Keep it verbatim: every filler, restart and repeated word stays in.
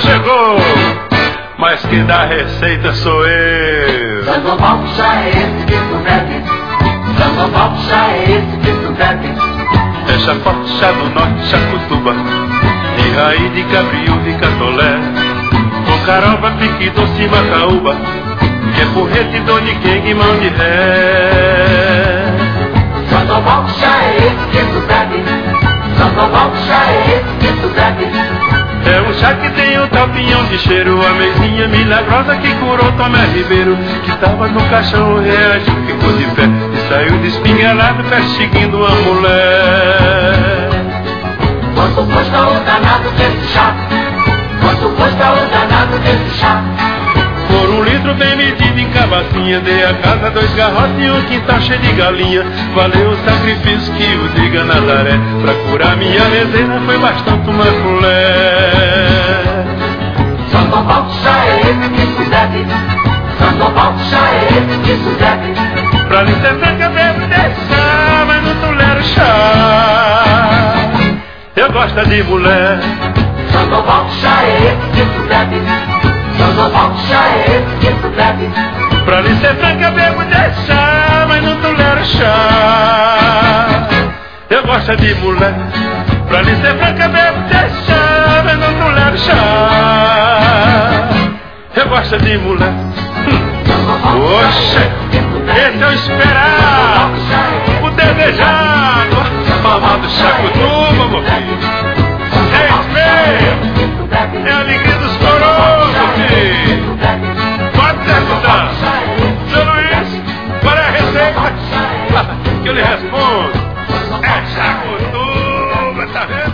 chegou, mas quem dá a receita sou eu. Sandoval já é esse que tu bebe, Sandoval já é esse que tu bebe. É Chaforte, chá do norte, chacutuba, e raí de cabriúva e catolé, com caroba, pique, doce, macaúba, que é porrete, doni, quengue, mão de ré. Sandoval já é esse que tu bebe, Sandoval já é esse que tu bebe. É um chá que tem um tapinhão de cheiro, a mesinha milagrosa que curou Tomé Ribeiro, que tava no caixão, reagiu, ficou de pé e saiu despingalado, perseguindo a mulher. Quanto custa o danado desse chá? Quanto custa o danado desse chá? Por um litro bem medido em cabacinha, dei a casa dois garrotes e um quintal cheio de galinha. Valeu o sacrifício que o diga Nazaré, pra curar minha resenha foi bastante uma colher. Sandoval já é esse que tu bebe, Sandoval já é esse que tu bebe. Pra lhe ser franca bebo deixar, mas não tolero chá. Eu gosto de mulher. Sandoval já é esse que tu bebe, Sandoval já é esse que tu bebe. Pra lhe ser franca bebo deixar, mas não tolero chá. Eu gosto de mulher. Pra lhe ser franca bebo deixar, mas não tolero chá. Eu gosto de mulher. Oxe, esse é o esperado, o desejado, mamado chacutuba, meu filho. É isso mesmo, é a alegria dos coroas, meu filho. Pode perguntar, seu Luiz, qual é a receita? Que eu lhe respondo. É chacutuba, tá vendo?